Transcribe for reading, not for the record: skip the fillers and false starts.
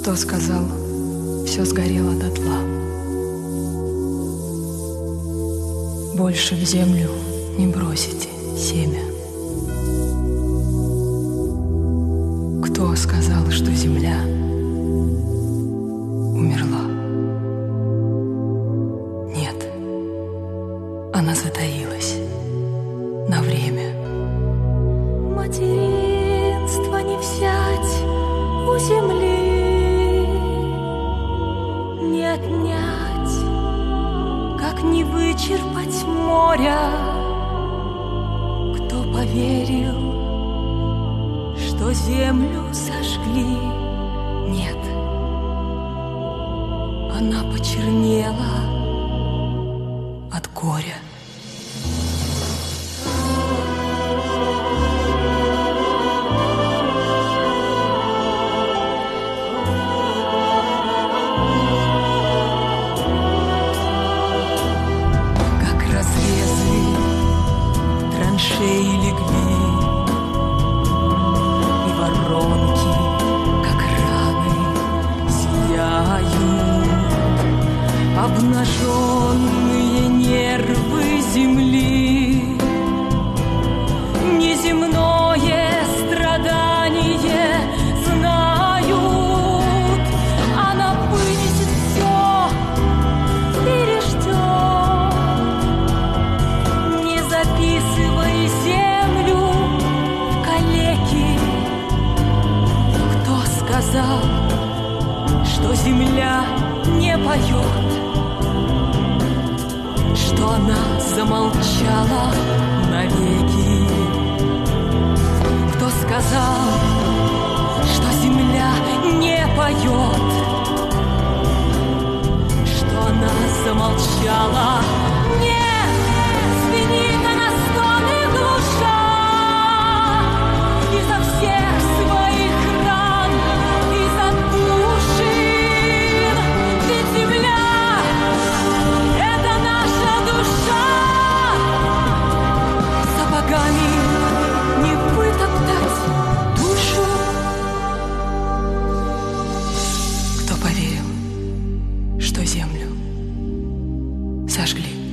Кто сказал, все сгорело дотла? Больше в землю не бросите семя. Кто сказал, что земля умерла? Нет, она затаилась на время. Материнство не взять у земли, не отнять, как не вычерпать моря. Кто поверил, что землю сожгли? Нет, она почернела от горя. Траншеи легли, и воронки, как раны, зияют. Обнаженные нервы земли, неземное страдание знают. Она вынесет все, переждет. Не записывай землю в калеки. Кто сказал, что земля не поет, что она замолчала навеки? Кто сказал, что земля не поет, что она замолчала? Нет, звенит она стоны глуша изо всех своих ран, из-за душин. Ведь земля — это наша душа. Сапогами не вытоптать душу. Кто поверил, что землю сожгли?